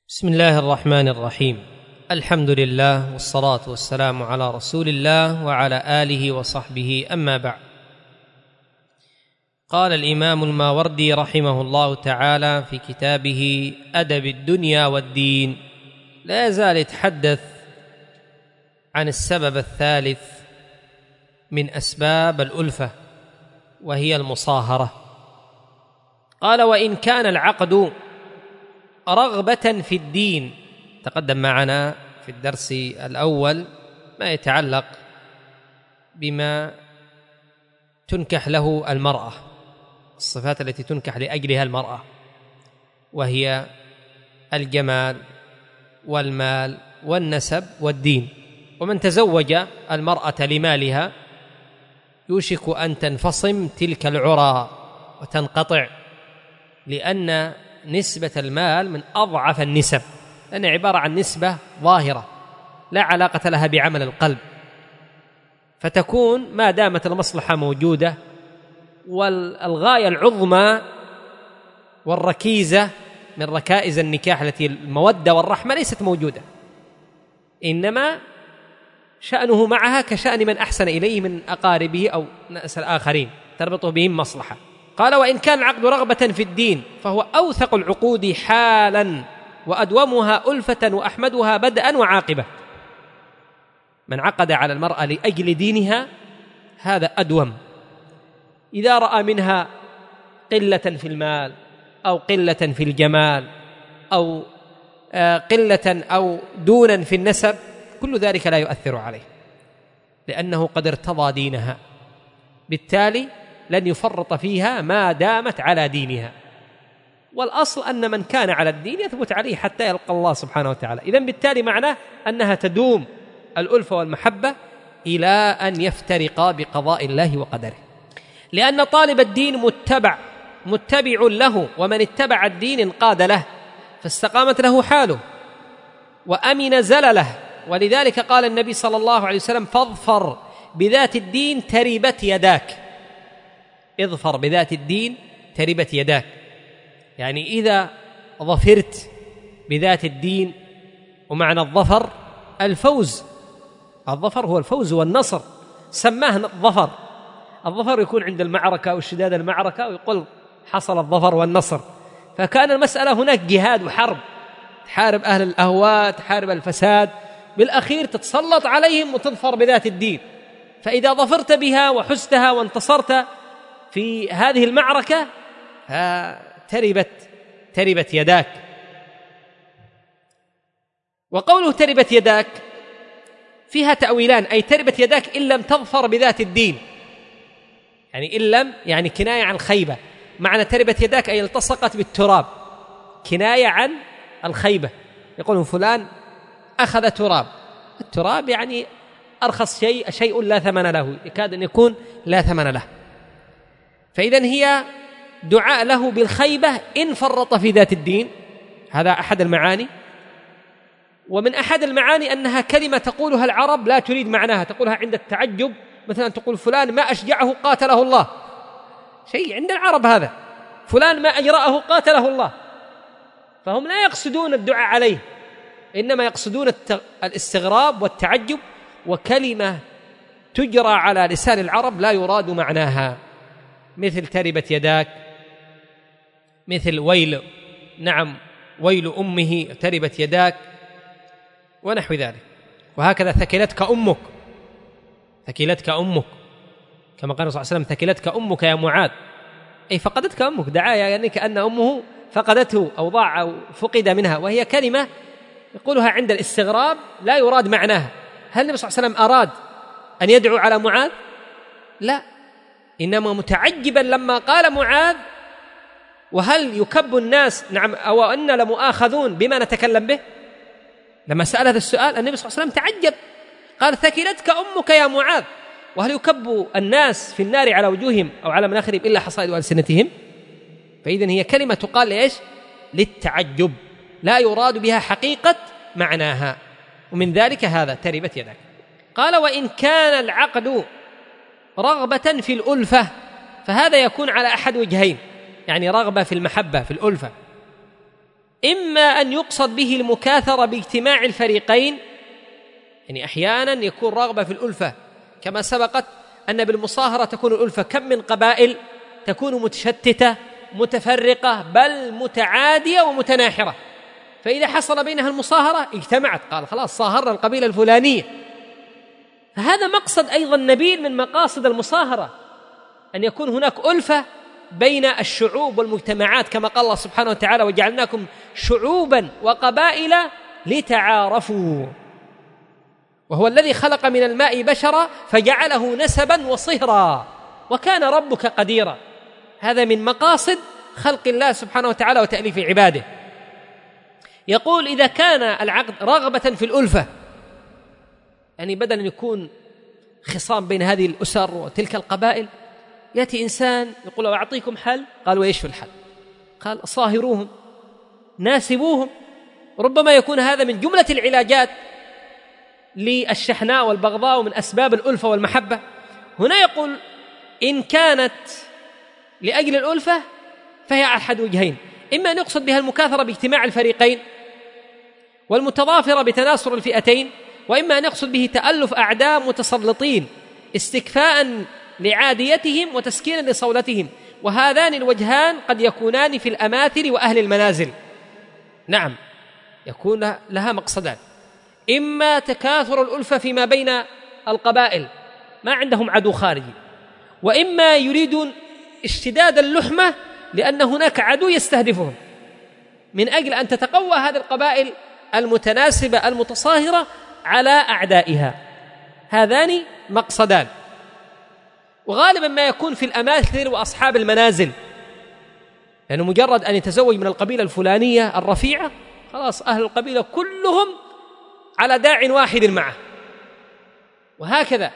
بسم الله الرحمن الرحيم. الحمد لله والصلاة والسلام على رسول الله وعلى آله وصحبه، أما بعد. قال الإمام الماوردي رحمه الله تعالى في كتابه أدب الدنيا والدين، لا يزال يتحدث عن السبب الثالث من أسباب الألفة، وهي المصاهرة. قال: وإن كان العقد رغبة في الدين، تقدم معنا في الدرس الأول ما يتعلق بما تنكح له المرأة، الصفات التي تنكح لأجلها المرأة، وهي الجمال والمال والنسب والدين. ومن تزوج المرأة لمالها يوشك أن تنفصم تلك العرى وتنقطع، لأن نسبة المال من أضعف النسب، لأنها عبارة عن نسبة ظاهرة لا علاقة لها بعمل القلب، فتكون ما دامت المصلحة موجودة والغاية العظمى والركيزة من ركائز النكاح التي المودة والرحمة ليست موجودة، إنما شأنه معها كشأن من أحسن إليه من أقاربه أو ناس الآخرين تربطه بهم مصلحة. قال: وإن كان العقد رغبة في الدين فهو أوثق العقود حالا وأدومها ألفة وأحمدها بدءا وعاقبة. من عقد على المرأة لأجل دينها هذا أدوم. إذا رأى منها قلة في المال أو قلة في الجمال أو قلة أو دونا في النسب، كل ذلك لا يؤثر عليه، لأنه قد ارتضى دينها، بالتالي لن يفرط فيها ما دامت على دينها. والأصل أن من كان على الدين يثبت عليه حتى يلقى الله سبحانه وتعالى. إذن بالتالي معناه أنها تدوم الألفة والمحبة إلى أن يفترقا بقضاء الله وقدره، لأن طالب الدين متبع له، ومن اتبع الدين انقاد له، فاستقامت له حاله وأمن زلله. ولذلك قال النبي صلى الله عليه وسلم: فاظفر بذات الدين تربت يداك. اظفر بذات الدين تربت يداك، يعني إذا ظفرت بذات الدين، ومعنى الظفر الفوز، الظفر هو الفوز والنصر، سماه الظفر. الظفر يكون عند المعركة واشتداد المعركة ويقول حصل الظفر والنصر، فكان المسألة هناك جهاد وحرب، تحارب أهل الأهواء، تحارب الفساد، بالأخير تتسلط عليهم وتظفر بذات الدين. فإذا ظفرت بها وحزتها وانتصرت في هذه المعركة تربت يداك. وقوله تربت يداك فيها تأويلان، أي تربت يداك إن لم تظفر بذات الدين، يعني إن لم، يعني كناية عن خيبة. معنى تربت يداك أي التصقت بالتراب، كناية عن الخيبة. يقولون فلان أخذ تراب، التراب يعني أرخص شيء لا ثمن له، يكاد أن يكون لا ثمن له. فإذن هي دعاء له بالخيبة إن فرط في ذات الدين، هذا أحد المعاني. ومن أحد المعاني أنها كلمة تقولها العرب لا تريد معناها، تقولها عند التعجب، مثلا تقول فلان ما أشجعه قاتله الله، شيء عند العرب هذا، فلان ما أجرأه قاتله الله، فهم لا يقصدون الدعاء عليه، إنما يقصدون الاستغراب والتعجب، وكلمة تجرى على لسان العرب لا يراد معناها، مثل تربت يداك، مثل ويل، نعم ويل أمه تربت يداك، ونحو ذلك. وهكذا ثكلتك أمك، ثكلتك أمك، كما قال صلى الله عليه وسلم: ثكلتك أمك يا معاذ، أي فقدتك أمك، دعاية يعني كأن أمه فقدته أو ضاع أو فقد منها، وهي كلمة يقولها عند الاستغراب لا يراد معناها. هل النبي صلى الله عليه وسلم أراد أن يدعو على معاذ؟ لا، إنما متعجبا لما قال معاذ: وهل يكب الناس، نعم، أو أن لمؤاخذون بما نتكلم به؟ لما سأل هذا السؤال النبي صلى الله عليه وسلم تعجب، قال: ثكلتك أمك يا معاذ، وهل يكب الناس في النار على وجوههم أو على مناخرهم إلا حصائد ألسنتهم؟ فإذن هي كلمة تقال لإيش؟ للتعجب، لا يراد بها حقيقة معناها، ومن ذلك هذا تربت يدك. قال: وإن كان العقد رغبة في الألفة فهذا يكون على أحد وجهين، يعني رغبة في المحبة في الألفة، إما أن يقصد به المكاثرة باجتماع الفريقين، يعني أحيانا يكون رغبة في الألفة كما سبقت أن بالمصاهرة تكون الألفة، كم من قبائل تكون متشتتة متفرقة بل متعادية ومتناحرة، فإذا حصل بينها المصاهرة اجتمعت، قال خلاص صاهرنا القبيلة الفلانية. فهذا مقصد أيضا نبيل من مقاصد المصاهرة، أن يكون هناك ألفة بين الشعوب والمجتمعات، كما قال الله سبحانه وتعالى وجعلناكم شعوبا وقبائل لتعارفوا، وهو الذي خلق من الماء بشرا فجعله نسبا وصهرا وكان ربك قديرا. هذا من مقاصد خلق الله سبحانه وتعالى وتأليف عباده. يقول إذا كان العقد رغبة في الألفة، يعني بدل أن يكون خصام بين هذه الأسر وتلك القبائل، يأتي إنسان يقول أعطيكم حل، قال وإيش في الحل؟ قال صاهروهم ناسبوهم. ربما يكون هذا من جملة العلاجات للشحناء والبغضاء ومن أسباب الألفة والمحبة. هنا يقول إن كانت لأجل الألفة فهي أحد وجهين، إما أن يقصد بها المكاثرة باجتماع الفريقين والمتضافرة بتناصر الفئتين، وإما أن يقصد به تألف أعداء متسلطين استكفاء لعاديتهم وتسكينا لصولتهم، وهذان الوجهان قد يكونان في الأماثل وأهل المنازل. نعم، يكون لها مقصدان، إما تكاثر الألفة فيما بين القبائل ما عندهم عدو خارجي، وإما يريدون اشتداد اللحمة لأن هناك عدو يستهدفهم من أجل أن تتقوى هذه القبائل المتناسبة المتصاهرة على أعدائها. هذان مقصدان، وغالبا ما يكون في الأماثل وأصحاب المنازل، لأنه مجرد أن يتزوج من القبيلة الفلانية الرفيعة خلاص أهل القبيلة كلهم على داع واحد معه، وهكذا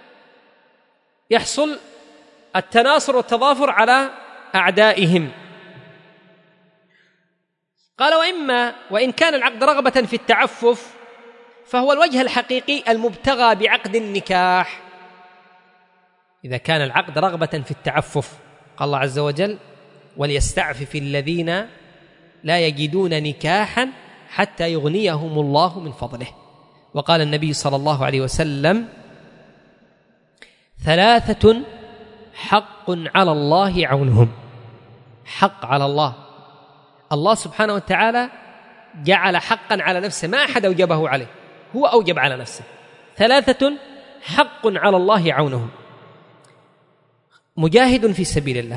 يحصل التناصر والتضافر على أعدائهم. قال وإن كان العقد رغبة في التعفف فهو الوجه الحقيقي المبتغى بعقد النكاح. إذا كان العقد رغبة في التعفف، قال الله عز وجل وليستعفف الذين لا يجدون نكاحا حتى يغنيهم الله من فضله. وقال النبي صلى الله عليه وسلم ثلاثة حق على الله عونهم. حق على الله، الله سبحانه وتعالى جعل حقا على نفسه ما أحد أوجبه عليه، هو أوجب على نفسه. ثلاثة حق على الله عونهم: مجاهد في سبيل الله،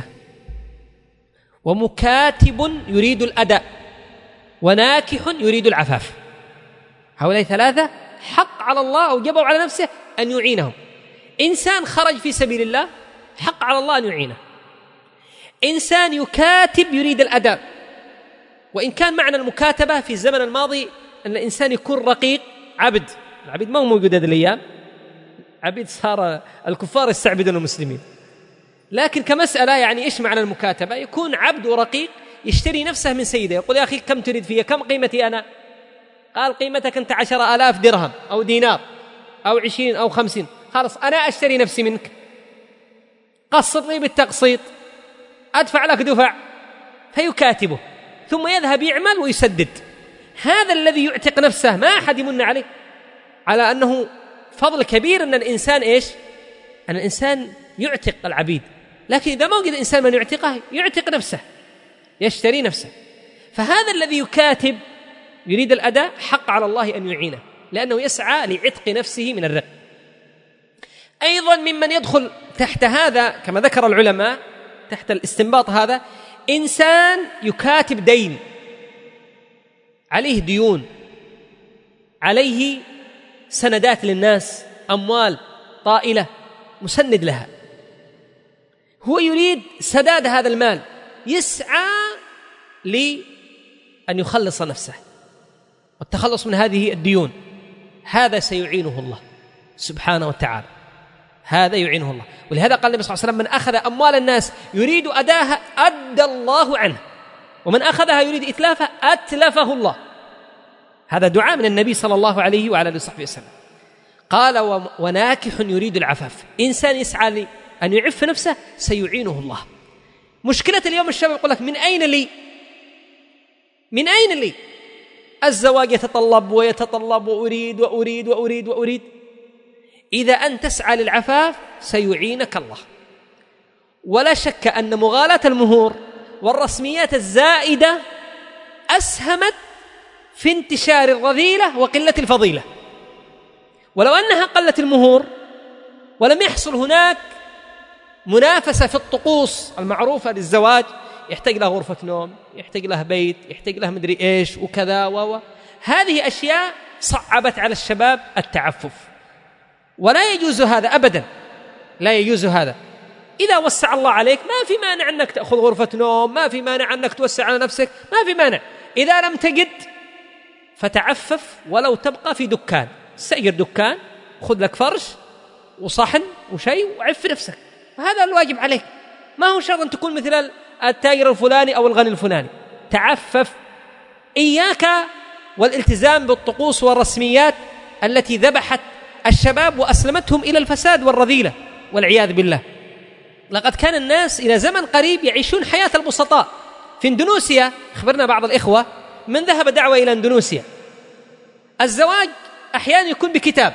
ومكاتب يريد الأداء، وناكح يريد العفاف. هؤلاء ثلاثة حق على الله أوجبه على نفسه أن يعينهم. إنسان خرج في سبيل الله حق على الله أن يعينه. إنسان يكاتب يريد الأداء، وإن كان معنى المكاتبة في الزمن الماضي أن الإنسان يكون رقيق عبد، العبيد ما هو موجود هذه الأيام، عبيد صار الكفار يستعبدون المسلمين، لكن كمسألة يعني إيش معنى المكاتبة؟ يكون عبد ورقيق يشتري نفسه من سيده، يقول يا أخي كم تريد فيها؟ كم قيمتي أنا؟ قال قيمتك أنت 10,000 درهم أو دينار أو 20 أو 50، خلاص أنا أشتري نفسي منك، قسط لي بالتقسيط، أدفع لك دفع. فيكاتبه ثم يذهب يعمل ويسدد. هذا الذي يعتق نفسه ما أحد يمن عليه، على أنه فضل كبير أن الإنسان إيش؟ أن الإنسان يعتق العبيد، لكن إذا ما وجد الإنسان من يعتقه يعتق نفسه، يشتري نفسه. فهذا الذي يكاتب يريد الأداء حق على الله أن يعينه، لأنه يسعى لعتق نفسه من الرق. أيضا ممن يدخل تحت هذا كما ذكر العلماء تحت الاستنباط هذا إنسان يكاتب دين، عليه ديون، عليه سندات للناس، أموال طائلة مسند لها، هو يريد سداد هذا المال، يسعى لأن يخلص نفسه والتخلص من هذه الديون. هذا سيعينه الله سبحانه وتعالى، هذا يعينه الله. ولهذا قال النبي صلى الله عليه وسلم من أخذ أموال الناس يريد أداها أدى الله عنه، ومن أخذها يريد إتلافها أتلفه الله. هذا دعاء من النبي صلى الله عليه وعلى آله وصحبه وسلم. قال وناكح يريد العفاف، إنسان يسعى أن يعف نفسه، سيعينه الله. مشكلة اليوم الشباب يقول لك من أين لي؟ من أين لي؟ الزواج يتطلب ويتطلب وأريد وأريد وأريد وأريد. إذا أن تسعى للعفاف سيعينك الله. ولا شك أن مغالاة المهور والرسميات الزائدة أسهمت في انتشار الرذيلة وقلة الفضيلة. ولو أنها قلت المهور ولم يحصل هناك منافسة في الطقوس المعروفة للزواج، يحتاج له غرفة نوم، يحتاج له بيت، يحتاج له مدري إيش وكذا هذه أشياء صعبت على الشباب التعفف، ولا يجوز هذا أبدا، لا يجوز هذا. إذا وسع الله عليك ما في مانع أنك تأخذ غرفة نوم، ما في مانع أنك توسع على نفسك، ما في مانع. إذا لم تجد فتعفف ولو تبقى في دكان، سير دكان، خذ لك فرش وصحن وشيء وعف نفسك، هذا الواجب عليك. ما هو شرط أن تكون مثل التاجر الفلاني أو الغني الفلاني. تعفف. إياك والالتزام بالطقوس والرسميات التي ذبحت الشباب وأسلمتهم إلى الفساد والرذيلة والعياذ بالله. لقد كان الناس إلى زمن قريب يعيشون حياة البسطاء. في اندونيسيا أخبرنا بعض الإخوة من ذهب دعوة إلى اندونيسيا، الزواج أحيانا يكون بكتاب،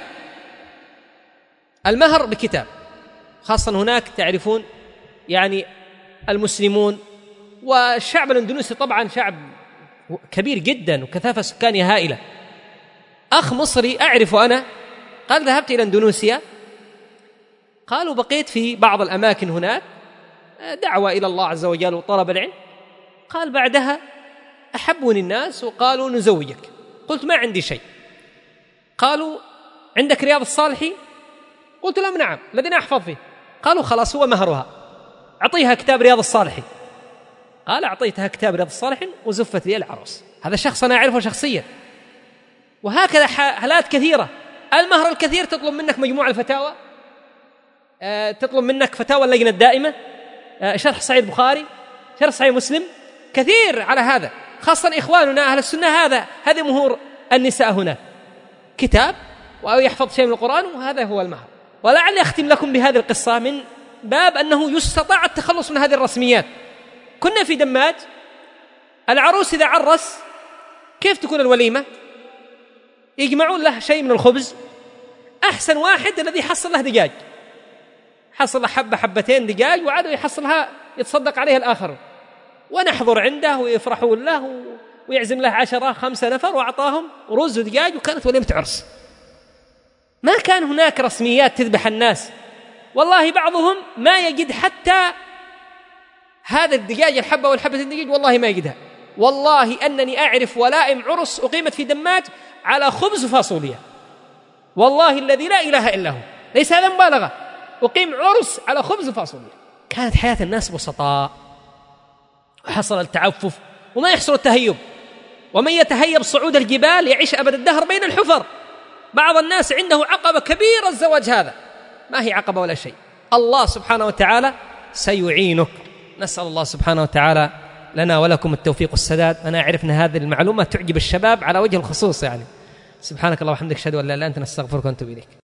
المهر بكتاب، خاصة هناك تعرفون يعني المسلمون والشعب الاندونيسي طبعا شعب كبير جدا وكثافة سكانية هائلة. أخ مصري أعرفه أنا قال ذهبت إلى اندونيسيا، قالوا بقيت في بعض الأماكن هناك دعوة إلى الله عز وجل وطلب العلم، قال بعدها أحبوني الناس وقالوا نزوجك. قلت ما عندي شيء. قالوا عندك رياض الصالحين؟ قلت لهم نعم الذين أحفظ فيه. قالوا خلاص هو مهرها، أعطيها كتاب رياض الصالحين. قال أعطيتها كتاب رياض الصالحين وزفت لي العروس. هذا شخص أنا أعرفه شخصيا. وهكذا حالات كثيرة. المهر الكثير تطلب منك مجموع الفتاوى، تطلب منك فتاوى اللجنة الدائمة، شرح صحيح البخاري، شرح صحيح مسلم، كثير على هذا، خاصة إخواننا أهل السنة. هذه مهور النساء هنا كتاب أو يحفظ شيء من القرآن، وهذا هو المهر. ولعلي أختم لكم بهذه القصة من باب أنه يستطاع التخلص من هذه الرسميات. كنا في دماج، العروس إذا عرس كيف تكون الوليمة؟ يجمعون له شيء من الخبز، أحسن واحد الذي حصل له دجاج، حصل حبة حبتين دجاج وعادوا يحصلها يتصدق عليها الآخر، ونحضر عنده ويفرحون له ويعزم له 10 5 نفر وأعطاهم رز ودجاج، وكانت وليمة عرس. ما كان هناك رسميات تذبح الناس. والله بعضهم ما يجد حتى هذا الدجاج الحبة والحبة الدجاج، والله ما يجدها. والله أنني أعرف ولائم عرس أقيمت في دماج على خبز وفاصوليا، والله الذي لا إله إلا هو، ليس هذا مبالغة، أقيم عرس على خبز وفاصوليا. كانت حياة الناس بسطاء، وحصل التعفف وما يحصل التهيب. ومن يتهيب صعود الجبال يعيش أبد الدهر بين الحفر. بعض الناس عنده عقبة كبيرة الزواج، هذا ما هي عقبة ولا شيء. الله سبحانه وتعالى سيعينك. نسأل الله سبحانه وتعالى لنا ولكم التوفيق والسداد. أنا أعرف أن هذه المعلومة تعجب الشباب على وجه الخصوص يعني. سبحانك اللهم وبحمدك، أشهد أن لا إله إلا أنت، نستغفرك ونتوب إليك.